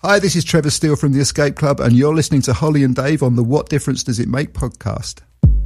Hi, this is Trevor Steele from the Escape Club, and you're listening to Holly and Dave on the What Difference Does It Make podcast.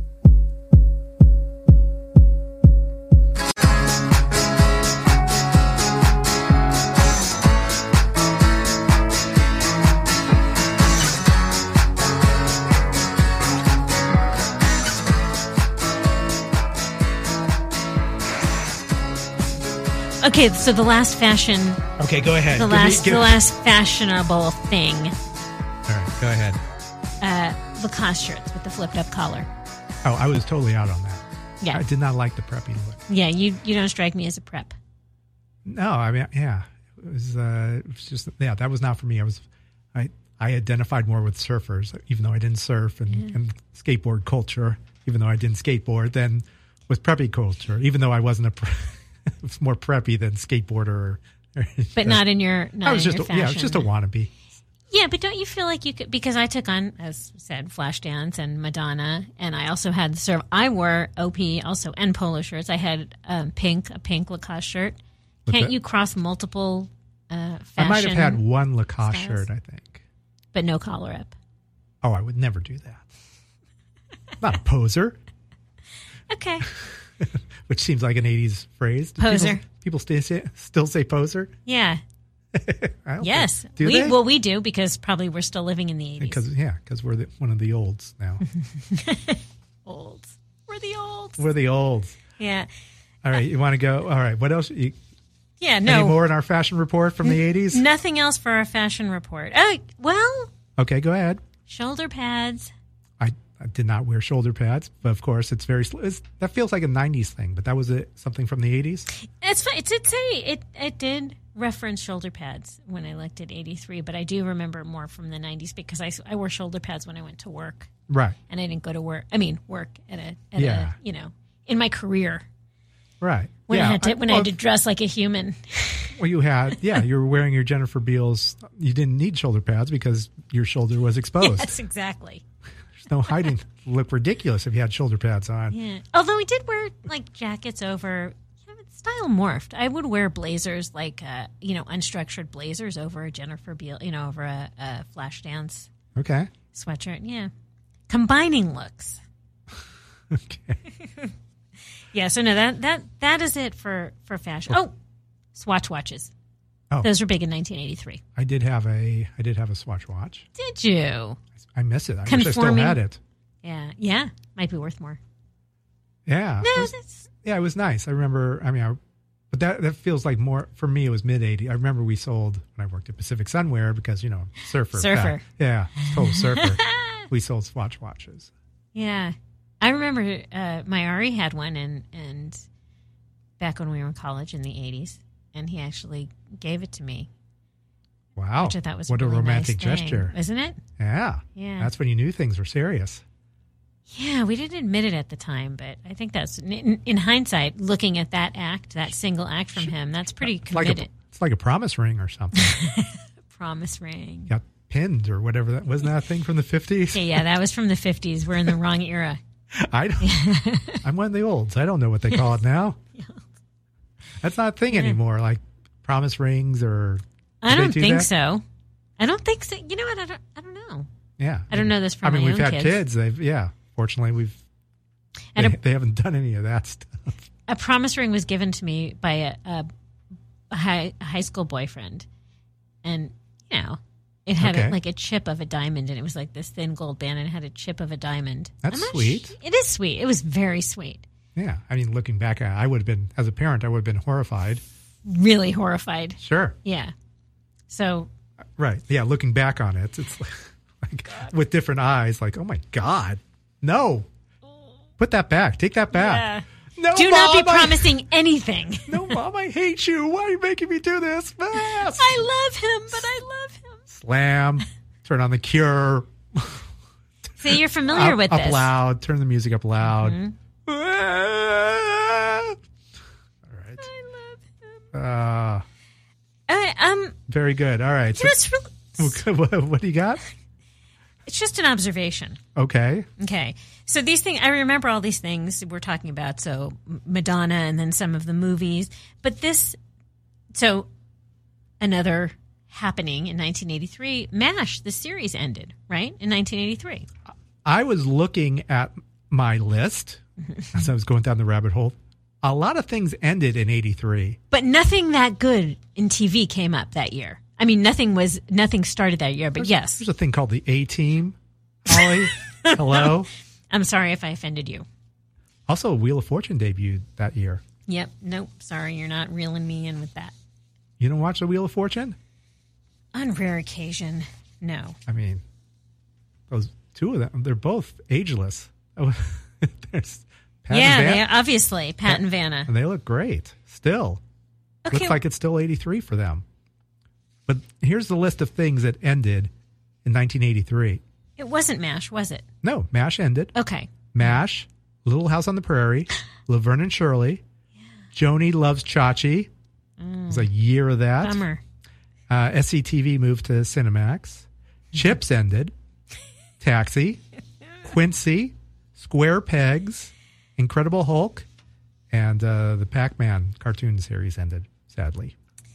Okay, so the last fashion... Okay, go ahead. The last fashionable thing. All right, go ahead. Lacoste shirts with the flipped-up collar. Oh, I was totally out on that. Yeah. I did not like the preppy look. Yeah, you don't strike me as a prep. No, I mean, yeah. It was just, yeah, that was not for me. I identified more with surfers, even though I didn't surf, and skateboard culture, even though I didn't skateboard, than with preppy culture, even though I wasn't it was more preppy than skateboarder. But not in your fashion. I was just a wannabe. Yeah, but don't you feel like you could, because I took on, as I said, Flashdance and Madonna, and I also had I wore OP also, and polo shirts. I had a pink Lacoste shirt. Can't you cross multiple fashion I might have had one Lacoste styles? shirt, I think. But no collar up. Oh, I would never do that. Not a poser. Okay. Which seems like an 80s phrase. Poser. People still say poser? Yeah. Yes. Do they? Well, we do, because probably we're still living in the 80s. Because we're one of the olds now. Olds. We're the olds. We're the olds. Yeah. All right, you want to go? All right, what else? Yeah, no. Any more in our fashion report from the 80s? Nothing else for our fashion report. Oh, well. Okay, go ahead. Shoulder pads. I did not wear shoulder pads, but of course that feels like a 90s thing, but that was something from the 80s? It's fine. It did say it did reference shoulder pads when I looked at 83, but I do remember more from the 90s because I wore shoulder pads when I went to work. Right. And I didn't go to work. I mean, work at a in my career. Right. When I had to dress like a human. Well, you were wearing your Jennifer Beals. You didn't need shoulder pads because your shoulder was exposed. Yes, exactly. There's no hiding. Look ridiculous if you had shoulder pads on. Yeah. Although we did wear like jackets over. Style morphed. I would wear blazers, like unstructured blazers over a Jennifer Beal, over a Flashdance. Okay. Sweatshirt. Yeah. Combining looks. Okay. Yeah. So no, that is it for fashion. Oh, Swatch watches. Oh, those were big in 1983. I did have a Swatch watch. Did you? I miss it. I wish I still had it. Yeah. Yeah. Might be worth more. Yeah. No, it was nice. I remember. I mean, but that feels like more for me. It was mid '80s. I remember we sold when I worked at Pacific Sunwear because surfer. Yeah, total surfer. We sold Swatch watches. Yeah, I remember my Ari had one, and back when we were in college in the '80s, and he actually gave it to me. Wow, which I thought was what really a romantic nice gesture, isn't it? Yeah, yeah. That's when you knew things were serious. Yeah, we didn't admit it at the time, but I think that's, in hindsight, looking at that single act from him, that's pretty committed. It's like a promise ring or something. Promise ring. Got pinned or whatever. Wasn't that a thing from the 50s? Yeah, that was from the 50s. We're in the wrong era. I'm one of the olds. I don't know what they call it now. That's not a thing anymore, like promise rings or... I don't think so. I don't think so. You know what? I don't know. Yeah. I don't know this from my own we've had kids. Fortunately, they haven't done any of that stuff. A promise ring was given to me by a high school boyfriend, and it had a chip of a diamond, and it was like this thin gold band, and it had a chip of a diamond. That's sweet. It is sweet. It was very sweet. Yeah, I mean, looking back at it, I would have been, as a parent, I would have been horrified. Really horrified. Sure. Yeah. So. Right. Yeah. Looking back on it, it's like with different eyes. Like, oh my God. No. Put that back. Take that back. Yeah. No, do not be promising anything. No, Mom, I hate you. Why are you making me do this? Yes. I love him, but I love him. Slam. Turn on The Cure. See, you're familiar with this. Up loud. Turn the music up loud. Mm-hmm. All right. I love him. Very good. All right. What do you got? It's just an observation. Okay. So these things, I remember all these things we're talking about. So Madonna and then some of the movies. But another happening in 1983, MASH, the series ended, right? In 1983. I was looking at my list as I was going down the rabbit hole. A lot of things ended in 83. But nothing that good in TV came up that year. I mean, nothing started that year, but yes. There's a thing called the A-Team. Holly, hello. I'm sorry if I offended you. Also, Wheel of Fortune debuted that year. Yep. Nope. Sorry, you're not reeling me in with that. You don't watch the Wheel of Fortune? On rare occasion, no. I mean, those two of them, they're both ageless. There's Pat and Vanna. Obviously, Pat and Vanna. And they look great still. Okay. Looks like it's still 83 for them. But here's the list of things that ended in 1983. It wasn't MASH, was it? No, MASH ended. Okay. MASH, Little House on the Prairie, Laverne and Shirley, Joni Loves Chachi. It was a year of that. Bummer. SCTV moved to Cinemax. Chips ended. Taxi, Quincy, Square Pegs, Incredible Hulk, and the Pac-Man cartoon series ended, sadly.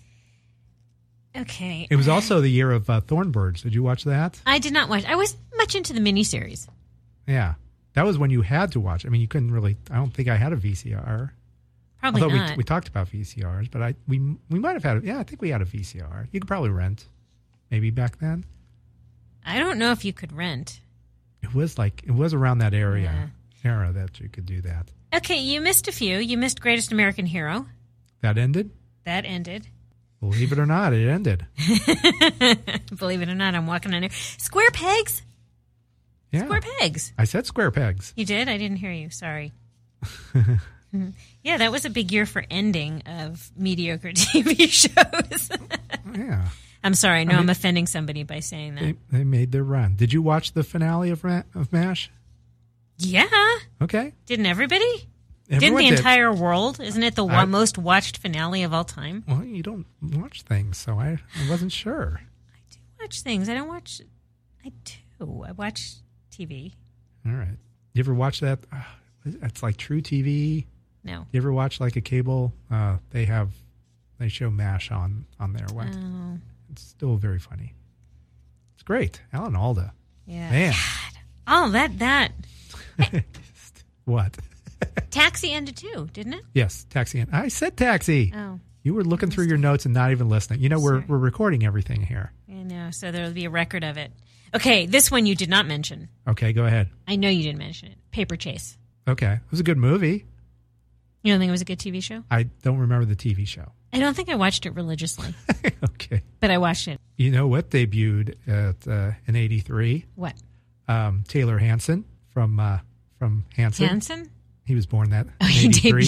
Okay. It was also the year of Thornbirds. Did you watch that? I did not watch. I was much into the miniseries. Yeah. That was when you had to watch. I mean, you couldn't really. I don't think I had a VCR. Probably Although not. we talked about VCRs, but we might have had. Yeah, I think we had a VCR. You could probably rent, maybe back then. I don't know if you could rent. It was around that era that you could do that. Okay, you missed a few. You missed Greatest American Hero. That ended? That ended. Believe it or not, it ended. Believe it or not, I'm walking on air. Square Pegs? Yeah. Square Pegs. I said Square Pegs. You did? I didn't hear you. Sorry. Yeah, that was a big year for ending of mediocre TV shows. Yeah. I'm sorry. I know I'm offending somebody by saying that. They made their run. Did you watch the finale of MASH? Yeah. Okay. Didn't everybody? Everyone Didn't the did. entire world? Isn't it the most watched finale of all time? Well, you don't watch things, so I wasn't sure. I do watch things. I don't watch. I do. I watch TV. All right. You ever watch that? It's like True TV. No. You ever watch like a cable? They show MASH on there. What? Oh. It's still very funny. It's great. Alan Alda. Yeah. Man. God. Oh, that. What? Taxi ended too, didn't it? Yes, Taxi. I said Taxi. Oh. You were looking through your notes and not even listening. You know, we're recording everything here. I know, so there will be a record of it. Okay, this one you did not mention. Okay, go ahead. I know you didn't mention it. Paper Chase. Okay. It was a good movie. You don't think it was a good TV show? I don't remember the TV show. I don't think I watched it religiously, Okay. but I watched it. You know what debuted in 83? What? Taylor Hanson from Hanson. Hanson? He was born that in He 83.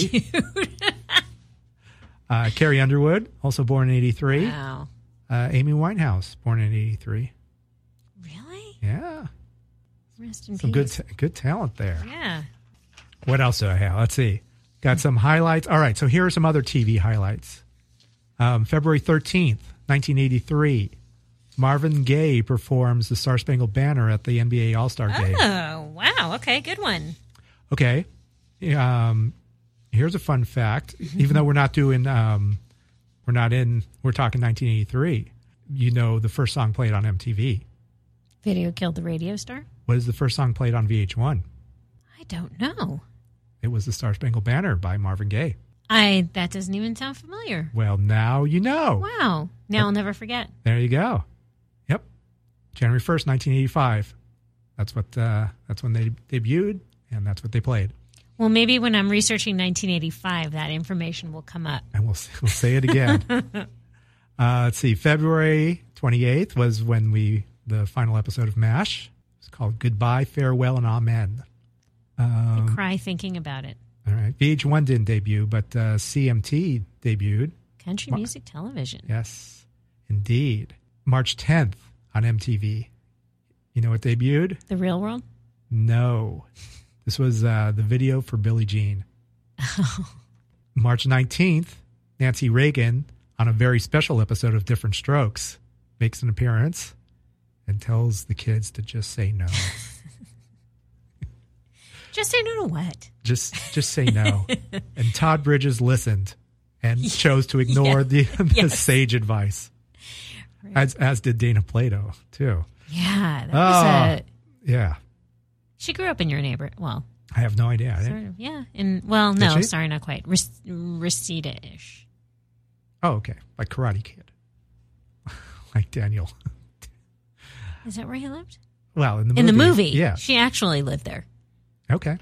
debuted. Carrie Underwood, also born in 83. Wow. Amy Winehouse, born in 83. Really? Yeah. Rest in Some peace. good talent there. Yeah. What else do I have? Let's see. Got some highlights. All right, so here are some other TV highlights. February 13th, 1983, Marvin Gaye performs the Star Spangled Banner at the NBA All-Star Game. Oh, wow. Okay, good one. Okay. Here's a fun fact. Even though we're not doing, we're talking 1983. You know, the first song played on MTV. Video Killed the Radio Star? What is the first song played on VH1? I don't know. It was the Star Spangled Banner by Marvin Gaye. That doesn't even sound familiar. Well, now you know. Wow. Now I'll never forget. There you go. Yep. January 1st, 1985. That's when they debuted, and that's what they played. Well, maybe when I'm researching 1985, that information will come up. And we'll say it again. Let's see. February 28th was when the final episode of MASH. It's called Goodbye, Farewell, and Amen. I cry thinking about it. All right. VH1 didn't debut, but CMT debuted. Country Music Television. Yes, indeed. March 10th on MTV. You know what debuted? The Real World? No. This was the video for Billie Jean. March 19th, Nancy Reagan, on a very special episode of Different Strokes, makes an appearance and tells the kids to just say no. Just say no to what? Just say no. And Todd Bridges listened and chose to ignore the Yes. sage advice. As did Dana Plato, too. Yeah. That was Yeah. She grew up in your neighborhood. Well, I have no idea. sort of. Yeah. Sorry, not quite. Reseda-ish. Oh, okay. Like Karate Kid. Like Daniel. Is that where he lived? Well, in the movie. In the movie. Yeah. She actually lived there. Okay.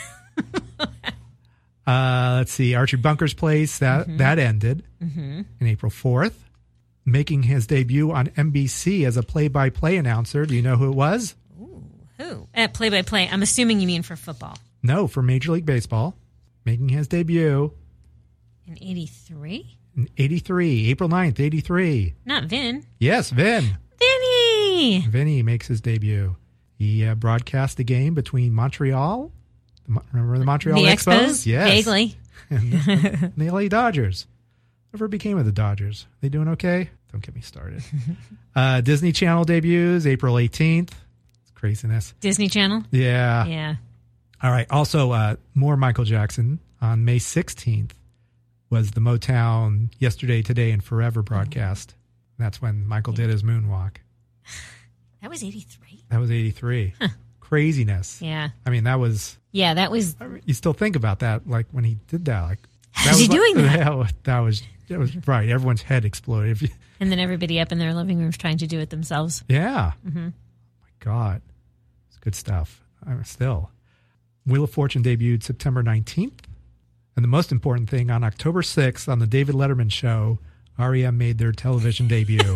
Let's see. Archie Bunker's Place. That ended in April 4th. Making his debut on NBC as a play-by-play announcer. Do you know who it was? Ooh, who? At play-by-play. I'm assuming you mean for football. No, for Major League Baseball. Making his debut. In 83? In 83. April 9th, 83. Not Vin. Yes, Vin. Vinny! Vinny makes his debut. He broadcast the game between Montreal. Remember the Montreal Expos? Yes. Vaguely. And the LA Dodgers. Whatever became of the Dodgers? They doing okay? Don't get me started. Disney Channel debuts April 18th. It's craziness. Disney Channel? Yeah. Yeah. All right. Also, more Michael Jackson. On May 16th was the Motown Yesterday, Today, and Forever broadcast. That's when Michael did his moonwalk. That was 83? That was 83. Huh. Craziness. Yeah. I mean, that was... Yeah, that was... You still think about that, like, when he did that. Like, how's he doing that? That was right. Everyone's head exploded. And then everybody up in their living rooms trying to do it themselves. Yeah. Mm-hmm. Oh, my God. It's good stuff. Still. Wheel of Fortune debuted September 19th. And the most important thing, on October 6th, on the David Letterman show, REM made their television debut.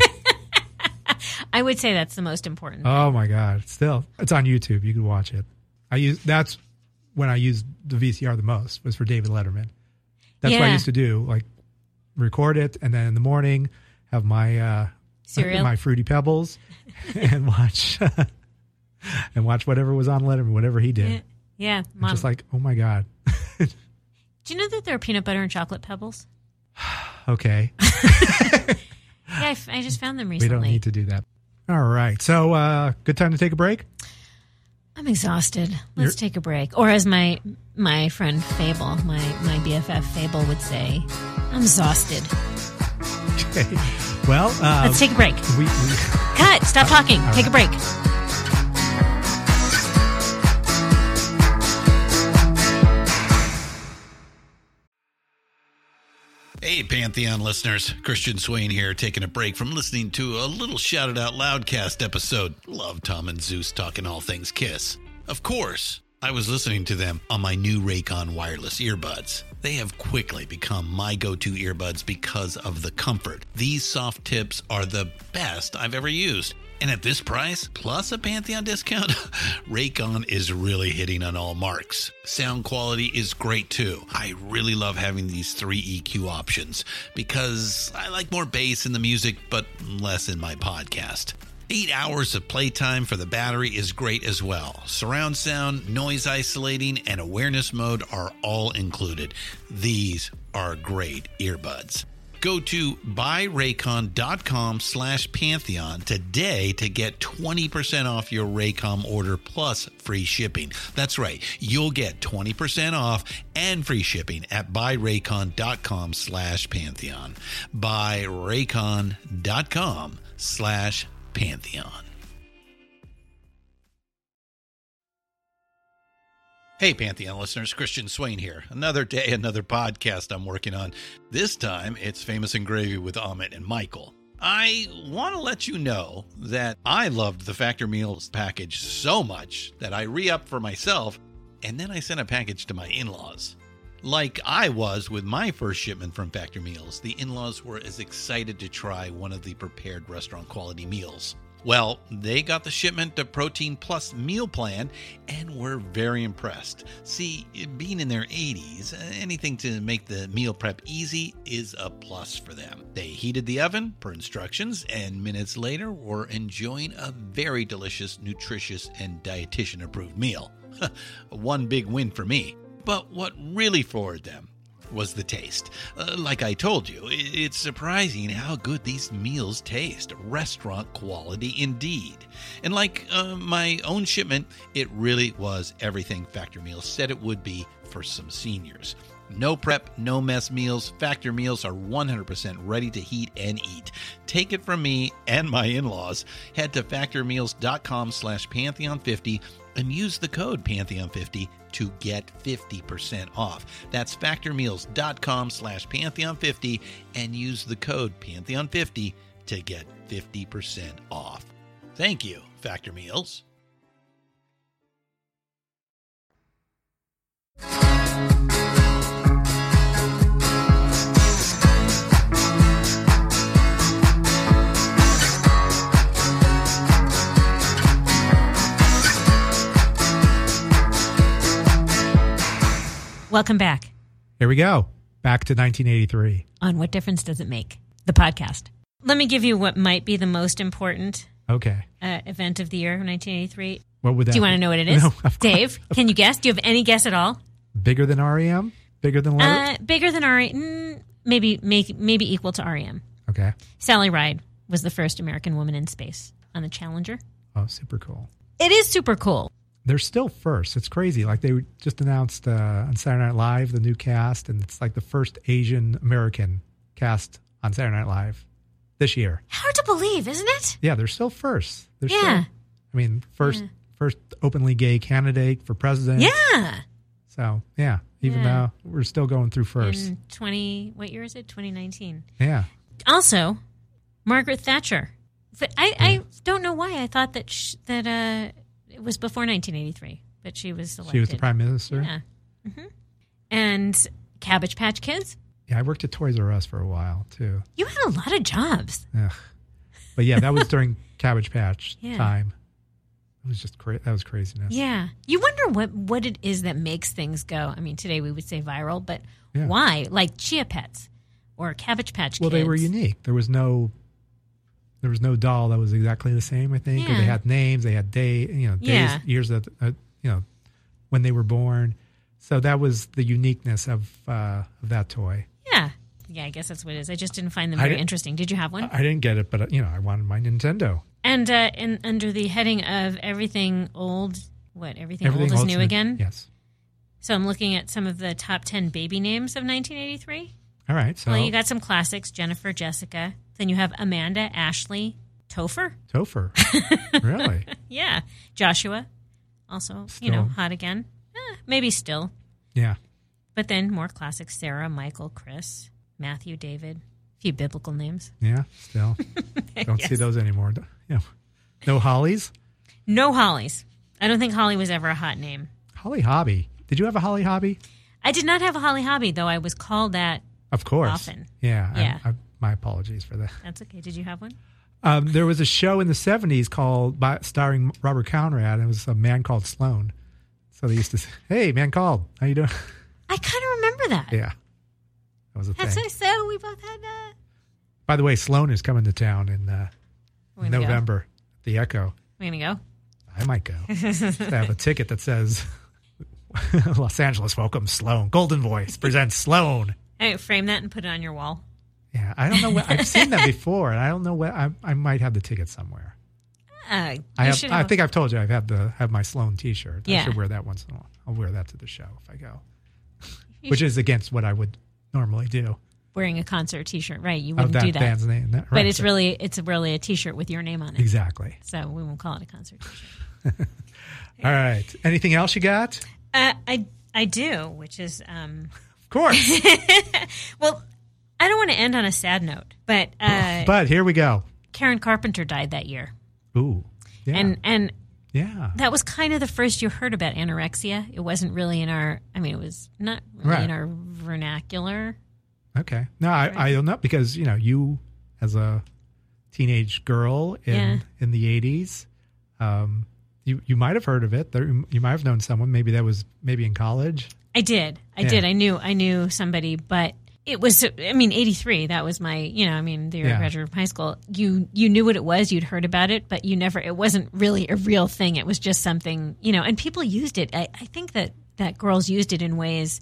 I would say that's the most important thing. Oh, my God. Still, it's on YouTube. You can watch it. That's when I used the VCR the most, was for David Letterman. That's what I used to do, like record it, and then in the morning have my cereal, my Fruity Pebbles, and watch whatever was on Letterman, whatever he did. Yeah, Mom. Just like, oh my God. Do you know that there are peanut butter and chocolate pebbles? Okay. Yeah, I just found them recently. We don't need to do that. All right. So, good time to take a break? I'm exhausted. Let's take a break. Or as my friend Fable, my BFF Fable would say, I'm exhausted. Okay. Well, let's take a break. Cut. Stop talking. Take a break. Hey, Pantheon listeners. Christian Swain here, taking a break from listening to a little Shout It Out Loudcast episode. Love Tom and Zeus talking all things Kiss. Of course, I was listening to them on my new Raycon wireless earbuds. They have quickly become my go-to earbuds because of the comfort. These soft tips are the best I've ever used. And at this price, plus a Pantheon discount, Raycon is really hitting on all marks. Sound quality is great too. I really love having these 3 EQ options because I like more bass in the music, but less in my podcast. 8 hours of playtime for the battery is great as well. Surround sound, noise isolating, and awareness mode are all included. These are great earbuds. Go to buyraycon.com/Pantheon today to get 20% off your Raycom order plus free shipping. That's right. You'll get 20% off and free shipping at buyraycon.com/Pantheon. buyraycon.com/Pantheon. Hey, Pantheon listeners, Christian Swain here. Another day, another podcast I'm working on. This time, it's Famous and Gravy with Amit and Michael. I want to let you know that I loved the Factor Meals package so much that I re-upped for myself, and then I sent a package to my in-laws. Like I was with my first shipment from Factor Meals, the in-laws were as excited to try one of the prepared restaurant quality meals. Well, they got the shipment to Protein Plus meal plan and were very impressed. See, being in their 80s, anything to make the meal prep easy is a plus for them. They heated the oven per instructions and minutes later were enjoying a very delicious, nutritious, and dietitian-approved meal. One big win for me. But what really floored them was the taste. Like I told you, it's surprising how good these meals taste. Restaurant quality indeed. And like my own shipment, it really was everything Factor Meals said it would be for some seniors. No prep, no mess meals. Factor meals are 100% ready to heat and eat. Take it from me and my in-laws. Head to factormeals.com/Pantheon50 and use the code Pantheon50 to get 50% off. That's factormeals.com/Pantheon50 and use the code Pantheon50 to get 50% off. Thank you, Factor Meals. Welcome back Here we go. Back to 1983. on What Difference Does It Make? The podcast. Let me give you what might be the most important Okay. event of the year, 1983. What would that Do you want to be? know what it is? No, of course. Dave, can you guess? Do you have any guess at all? Bigger than REM? Bigger than Letter? Bigger than REM, maybe equal to REM. Okay. Sally Ride was the first American woman in space on the Challenger. Oh, super cool. It is super cool. They're still first. It's crazy. Like they just announced on Saturday Night Live the new cast, and it's like the first Asian American cast on Saturday Night Live this year. Hard to believe, isn't it? Yeah, they're still first. They're Yeah. Still, I mean, first openly gay candidate for president. Yeah. So yeah, even though we're still going through first. In what year is it? 2019. Yeah. Also, Margaret Thatcher. But I don't know why I thought that it was before 1983, but she was elected. She was the prime minister. Yeah. Mm-hmm. And Cabbage Patch Kids. Yeah, I worked at Toys R Us for a while too. You had a lot of jobs. Ugh. But yeah, that was during Cabbage Patch Yeah. time. It was just that was craziness. Yeah. You wonder what it is that makes things go. I mean, today we would say viral, but Yeah. why? Like Chia Pets or Cabbage Patch Kids. Well, they were unique. There was no doll that was exactly the same. I think, or Yeah. they had names. They had days, Yeah. years that when they were born. So that was the uniqueness of that toy. Yeah. Yeah, I guess that's what it is. I just didn't find them I very didn't- interesting. Did you have one? I didn't get it, but I wanted my Nintendo. And under the heading of everything old, everything old is old's new again? Yes. So I'm looking at some of the top 10 baby names of 1983. All right. So Well, you got some classics, Jennifer, Jessica. Then you have Amanda, Ashley, Topher. Topher. Really? Yeah. Joshua. Also, Still. hot again. Maybe still. Yeah. But then more classics, Sarah, Michael, Chris, Matthew, David. A few biblical names. Yeah. Still don't see Yes. those anymore. Yeah. No Hollies. No Hollies. I don't think Holly was ever a hot name. Holly Hobby. Did you have a Holly Hobby? I did not have a Holly Hobby, though I was called that. Of course. Often. Yeah. Yeah. My apologies for that. That's okay. Did you have one? There was a show in the 70s starring Robert Conrad. It was A Man Called Sloan. So they used to say, "Hey, man called. How you doing?" I kind of remember that. Yeah. That was a That's thing. so we both had that. By the way, Sloan is coming to town in We're gonna November at the Echo. We're going to go. I might go. I have a ticket that says Los Angeles welcomes Sloan. Golden Voice presents Sloan. Hey, frame that and put it on your wall. Yeah, I don't know what I've seen that before, and I don't know what I might have the ticket somewhere. You I should have. think I've told you I've have my Sloan T-shirt. Yeah. I should wear that once in a while. I'll wear that to the show if I go, You which should- is against what I would normally do. wearing a concert T-shirt, right? You Of wouldn't that do that. band's name, But right, it's so- really a T-shirt with your name on it. exactly. So we won't call it a concert T-shirt. All right. Anything else you got? I do, which is Of course. well, I don't want to end on a sad note, but But here we go. Karen Carpenter died that year, Ooh. Yeah. and yeah. that was kind of the first you heard about anorexia. It wasn't really in our. I mean, it was not really Right. in our vernacular. Okay. No, I don't know because you as a teenage girl in the 80s, you might have heard of it. You might have known someone. Maybe that was in college. I did. I Yeah. did. I knew somebody, but it was, 83. That was my, the year I graduated from high school. You knew what it was. You'd heard about it, but it wasn't really a real thing. It was just something, and people used it. I think that girls used it in ways,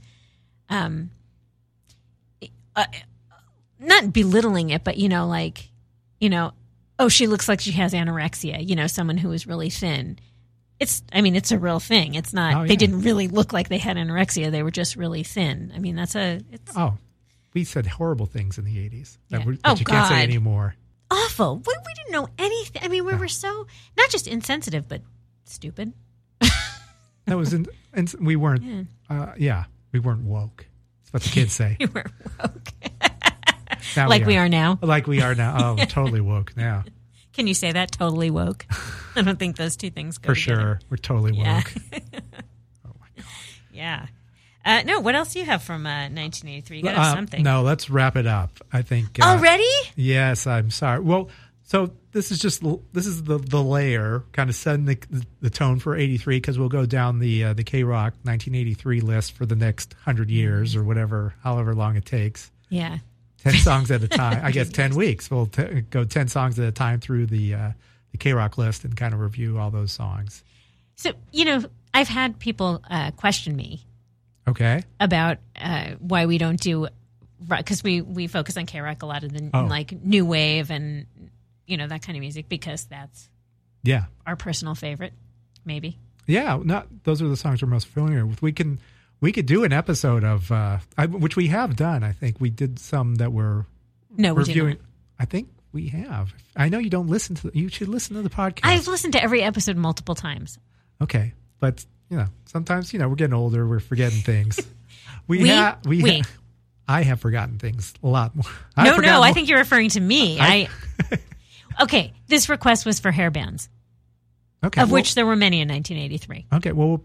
not belittling it, but, oh, she looks like she has anorexia, someone who is really thin. it's a real thing. It's not, Oh, yeah. they didn't really look like they had anorexia. They were just really thin. I mean, We said horrible things in the 80s that, Yeah. that you can't say God. anymore. awful. We didn't know anything. I mean, we were so, not just insensitive, but stupid. That was we weren't, we weren't woke. That's what the kids say. We were woke. Now Like we are now. Like we are now. Oh, totally woke now. Can you say that? Totally woke. I don't think those two things go For together. sure. We're totally Yeah. woke. Oh, my God. Yeah. No, what else do you have from 1983? You got to have something. No, let's wrap it up. I think. Already? Yes, I'm sorry. Well, so this is the layer, kind of setting the tone for 83, because we'll go down the K-Rock 1983 list for the next 100 years or whatever, however long it takes. Yeah. 10 songs at a time. I guess 10 weeks. We'll go 10 songs at a time through the K-Rock list and kind of review all those songs. So, I've had people question me Okay. about why we don't do, because we focus on K-Rock a lot of the like new wave and that kind of music, because that's our personal favorite, maybe. Yeah, those are the songs we're most familiar with. We could do an episode of which we have done. I think we did some that were reviewing. We did not. I think we have. I know you don't listen to. You should listen to the podcast. I've listened to every episode multiple times. Okay, but sometimes we're getting older. We're forgetting things. I have forgotten things a lot more. I think you're referring to me. Okay, this request was for hair bands. Okay, of which there were many in 1983. Okay, well,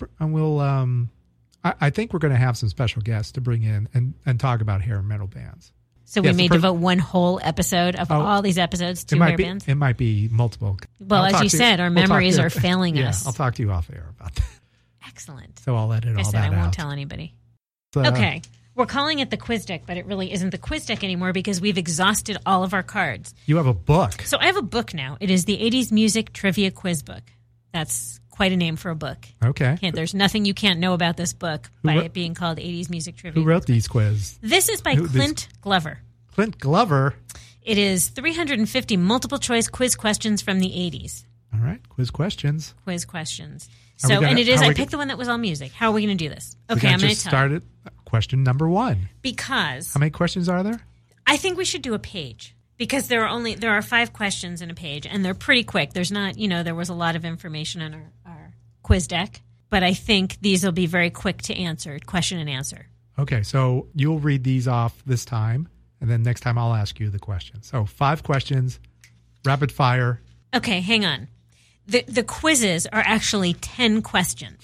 I think we're going to have some special guests to bring in and talk about hair metal bands. So we may devote one whole episode of all these episodes to hair bands? It might be multiple. Well, as you said, our memories are failing us. I'll talk to you off air about that. Excellent. So I'll edit all that out. I won't tell anybody. Okay. We're calling it the quiz deck, but it really isn't the quiz deck anymore because we've exhausted all of our cards. You have a book. So I have a book now. It is the 80s Music Trivia Quiz Book. That's quite a name for a book. Okay. There's nothing you can't know about this book by it being called 80s Music Trivia. Who wrote these quiz? This is by Clint Glover. Clint Glover? It is 350 multiple choice quiz questions from the 80s. All right. Quiz questions. Quiz questions. I picked the one that was all music. How are we going to do this? Okay, I'm going to start at question number 1. Because. How many questions are there? I think we should do a page. Because there are 5 questions in a page, and they're pretty quick. There's not, there was a lot of information on our quiz deck, but I think these will be very quick to answer, question and answer. Okay, so you'll read these off this time, and then next time I'll ask you the question. So 5 questions, rapid fire. Okay, hang on. The quizzes are actually 10 questions.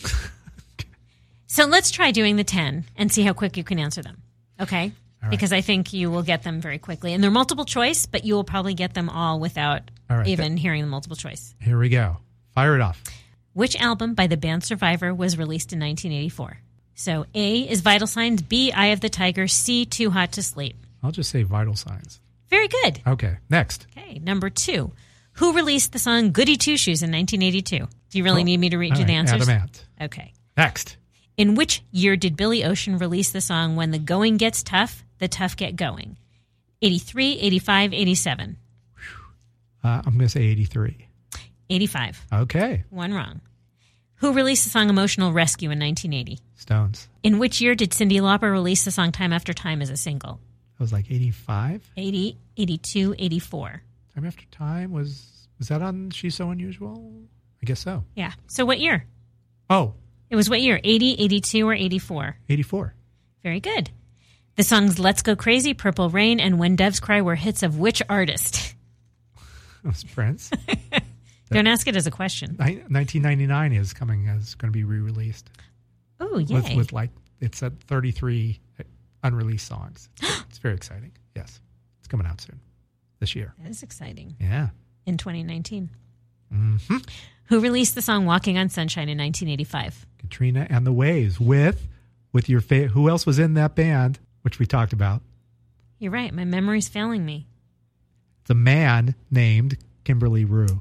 So let's try doing the 10 and see how quick you can answer them. Okay? Right. Because I think you will get them very quickly. And they're multiple choice, but you will probably get them all without even hearing the multiple choice. Here we go. Fire it off. Which album by the band Survivor was released in 1984? So A is Vital Signs, B, Eye of the Tiger, C, Too Hot to Sleep. I'll just say Vital Signs. Very good. Okay, next. Okay, number 2. Who released the song Goody Two Shoes in 1982? Do you really need me to read you the answers? Adamant. Okay. Next. In which year did Billy Ocean release the song When the Going Gets Tough, the Tough Get Going? 83, 85, 87. I'm going to say 83. 85. Okay. One wrong. Who released the song Emotional Rescue in 1980? Stones. In which year did Cyndi Lauper release the song Time After Time as a single? It was like 85? 80, 82, 84. Time After Time was that on She's So Unusual? I guess so. Yeah. So what year? Oh. It was what year? 80, 82, or 84? 84. Very good. The songs Let's Go Crazy, Purple Rain, and When Doves Cry were hits of which artist? It was Prince. Don't ask it as a question. 1999 is going to be re-released. Oh, yay. With it's at 33 unreleased songs. It's very exciting. Yes. It's coming out soon. This year. That is exciting. Yeah. In 2019. Mm-hmm. Who released the song Walking on Sunshine in 1985? Katrina and the Waves with your who else was in that band, which we talked about? You're right. My memory's failing me. It's a man named Kimberly Rue.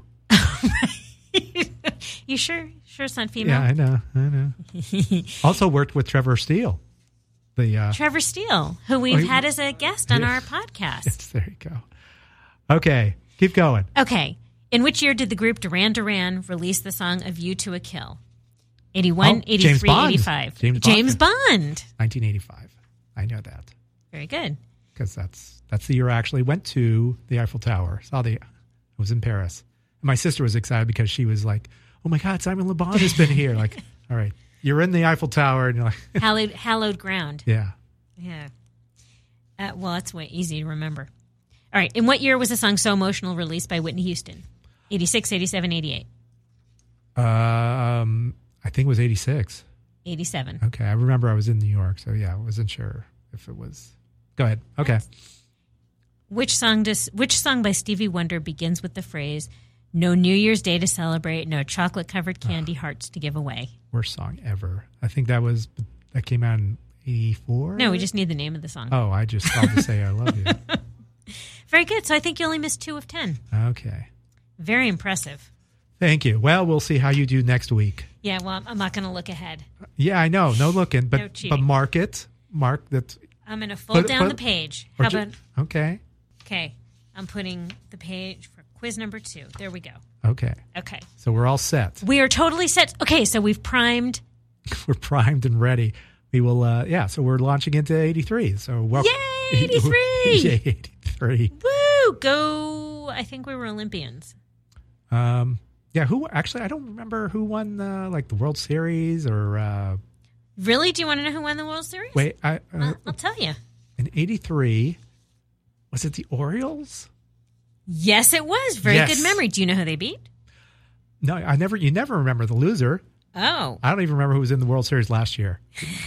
You sure? Sure it's not female? Yeah, I know. Also worked with Trevor Steele. Trevor Steele, who we've had as a guest on our podcast. Yes, there you go. Okay, keep going. Okay. In which year did the group Duran Duran release the song A View to a Kill? 81, 83, James Bond. 85. James Bond. 1985. I know that. Very good. Because that's the year I actually went to the Eiffel Tower. I was in Paris. And my sister was excited because she was like, oh my God, Simon Le Bon has been here. Like, all right, you're in the Eiffel Tower. And you're like, hallowed ground. Yeah. Yeah. Well, that's way easy to remember. All right. In what year was the song So Emotional released by Whitney Houston? 86, 87, 88. I think it was 86. 87. Okay. I remember I was in New York. So yeah, I wasn't sure if it was. Go ahead. Okay. Which song by Stevie Wonder begins with the phrase, no New Year's Day to celebrate, no chocolate-covered candy hearts to give away? Worst song ever. I think that came out in 84? No, we just need the name of the song. Oh, I'll just say I love you. Very good. So I think you only missed 2 of 10. Okay. Very impressive. Thank you. Well, we'll see how you do next week. Yeah, well, I'm not going to look ahead. Yeah, I know. No looking. No cheating. But mark it. Mark that. I'm going to fold down the page. How about... Okay. Okay. I'm putting the page for quiz number 2. There we go. Okay. Okay. So we're all set. We are totally set. Okay, so we've primed. We're primed and ready. We will, so we're launching into 83. So welcome. Yay, 83! Yay, 83. Woo! Go. I think we were Olympians. Yeah, I don't remember who won the World Series or... Really? Do you want to know who won the World Series? Wait, I'll tell you. In 83, was it the Orioles? Yes, it was. Very good memory. Do you know who they beat? No, you never remember the loser. Oh. I don't even remember who was in the World Series last year.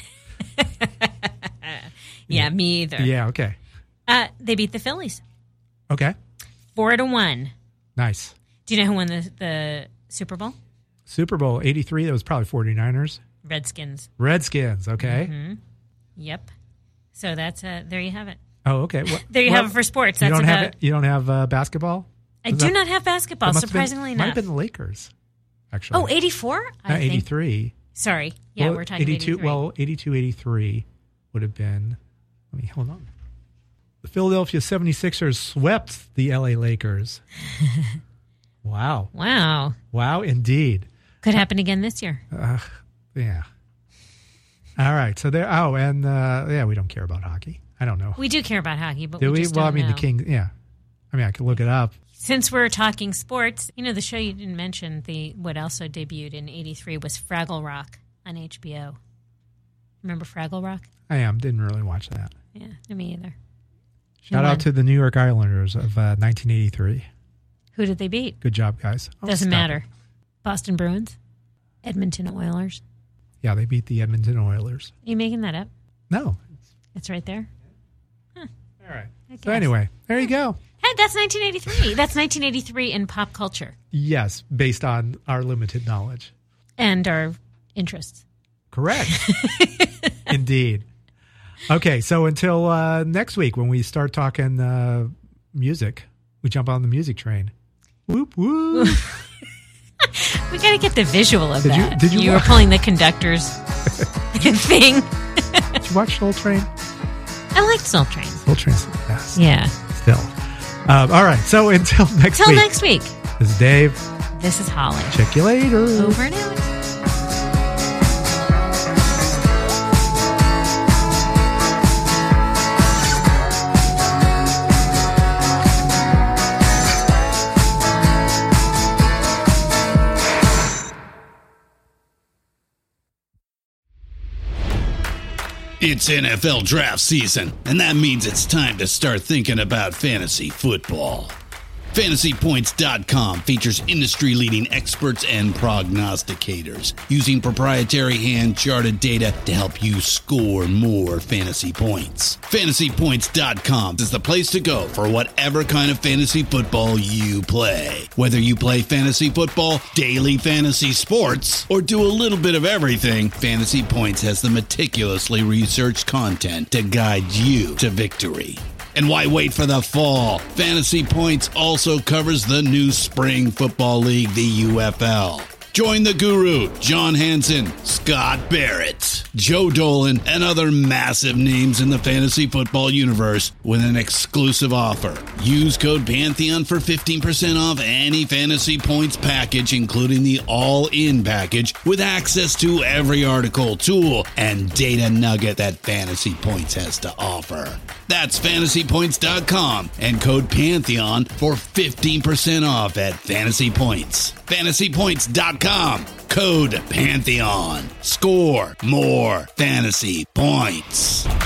Yeah, me either. Yeah, okay. They beat the Phillies. Okay. 4-1. Nice. Do you know who won the Super Bowl? Super Bowl 83, that was probably 49ers. Redskins. Okay. Mm-hmm. Yep. So that's there you have it. Oh, okay. There you have it for sports. You don't have basketball? I do not have basketball, surprisingly enough. Might have been the Lakers, actually. Oh, 84? Not 83. Sorry. Yeah, we're talking 82. Well, 82, 83 would have been... hold on. The Philadelphia 76ers swept the LA Lakers. Wow. Wow, indeed. Could happen again this year. Yeah. All right. So there. Oh, and we don't care about hockey. I don't know. We do care about hockey, but do we just don't know. the Kings. Yeah. I could look it up. Since we're talking sports, the show you didn't mention, what also debuted in 83 was Fraggle Rock on HBO. Remember Fraggle Rock? Didn't really watch that. Yeah, me either. Shout out to the New York Islanders of 1983. Who did they beat? Good job, guys. Doesn't matter. Boston Bruins? Edmonton Oilers? Yeah, they beat the Edmonton Oilers. Are you making that up? No. It's right there? Huh. All right. So anyway, there you go. Hey, that's 1983. That's 1983 in pop culture. Yes, based on our limited knowledge. And our interests. Correct. Indeed. Okay, so until next week when we start talking music, we jump on the music train. Whoop, whoop. We got to get the visual of that. Did you were pulling the conductor's thing. Did you watch Soul Train? I liked Soul Train. Soul Train's the best. Yeah. Still. All right, so until next week. Until next week. This is Dave. This is Holly. Check you later. Over and out. It's NFL draft season, and that means it's time to start thinking about fantasy football. FantasyPoints.com features industry-leading experts and prognosticators using proprietary hand-charted data to help you score more fantasy points. FantasyPoints.com is the place to go for whatever kind of fantasy football you play. Whether you play fantasy football, daily fantasy sports, or do a little bit of everything, Fantasy Points has the meticulously researched content to guide you to victory. And why wait for the fall? Fantasy Points also covers the new spring football league, the UFL. Join the guru, John Hansen, Scott Barrett, Joe Dolan, and other massive names in the fantasy football universe with an exclusive offer. Use code Pantheon for 15% off any Fantasy Points package, including the all-in package with access to every article, tool, and data nugget that Fantasy Points has to offer. That's fantasypoints.com and code Pantheon for 15% off at Fantasy Points. Fantasypoints.com, code Pantheon. Score more fantasy points.